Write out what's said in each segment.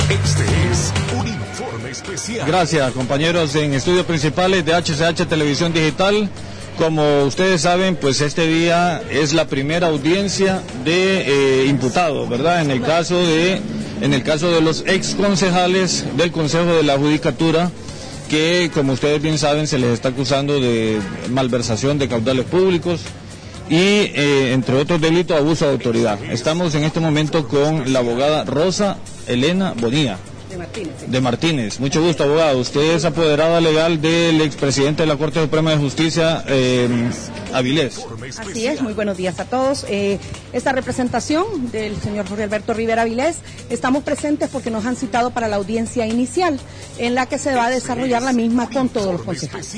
Este es un informe especial. Gracias, compañeros en estudios principales de HCH Televisión Digital. Como ustedes saben, pues este día es la primera audiencia de imputados, ¿verdad? En el caso de los ex concejales del Consejo de la Judicatura, que como ustedes bien saben se les está acusando de malversación de caudales públicos y entre otros delitos, abuso de autoridad. Estamos en este momento con la abogada Rosa Elena Bonilla de Martínez. Mucho gusto, abogada. Usted es apoderada legal del expresidente de la Corte Suprema de Justicia, Avilés. Así es, muy buenos días a todos. Esta representación del señor Jorge Alberto Rivera Avilés, estamos presentes porque nos han citado para la audiencia inicial, en la que se va a desarrollar la misma con todos los concejales.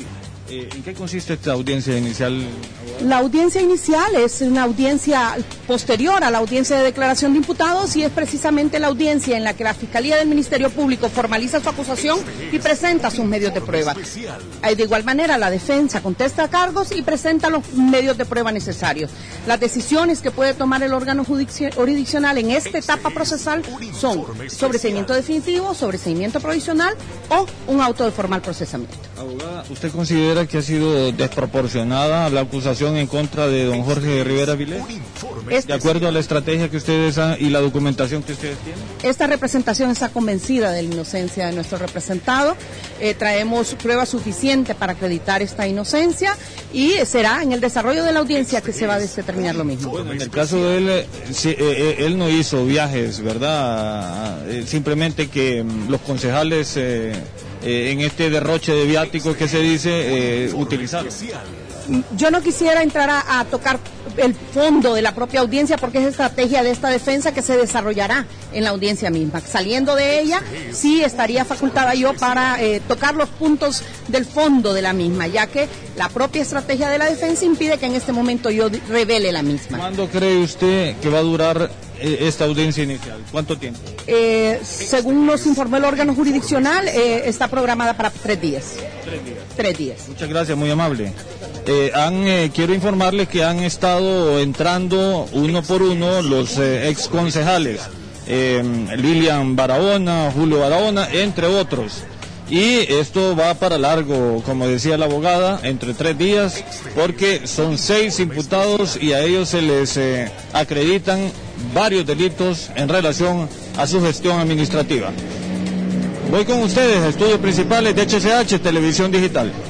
¿En qué consiste esta audiencia inicial? La audiencia inicial es una audiencia posterior a la audiencia de declaración de imputados y es precisamente la audiencia en la que la Fiscalía del Ministerio Público formaliza su acusación y presenta sus medios de prueba. De igual manera, la defensa contesta cargos y presenta los medios de prueba necesarios. Las decisiones que puede tomar el órgano jurisdiccional en esta etapa procesal son sobreseimiento definitivo, sobreseimiento provisional o un auto de formal procesamiento. Abogada, ¿usted considera que ha sido desproporcionada la acusación en contra de don Jorge Rivera Avilés, de acuerdo a la estrategia que ustedes han y la documentación que ustedes tienen? Esta representación está convencida de la inocencia de nuestro representado. Traemos pruebas suficientes para acreditar esta inocencia y será en el desarrollo de la audiencia que se va a determinar lo mismo. Bueno, en el caso de él, él no hizo viajes, ¿verdad? Simplemente que los concejales en este derroche de viáticos que se dice utilizaron. Yo no quisiera entrar a tocar el fondo de la propia audiencia porque es estrategia de esta defensa que se desarrollará en la audiencia misma. Saliendo de ella, sí estaría facultada yo para tocar los puntos del fondo de la misma, ya que la propia estrategia de la defensa impide que en este momento yo revele la misma. ¿Cuándo cree usted que va a durar esta audiencia inicial? ¿Cuánto tiempo? Según nos informó el órgano jurisdiccional, está programada para 3 días. 3 días. Muchas gracias, muy amable. Quiero informarles que han estado entrando uno por uno los ex concejales, Lilian Barahona, Julio Barahona, entre otros. Y esto va para largo, como decía la abogada, entre 3 días, porque son 6 imputados y a ellos se les acreditan varios delitos en relación a su gestión administrativa. Voy con ustedes a estudios principales de HCH Televisión Digital.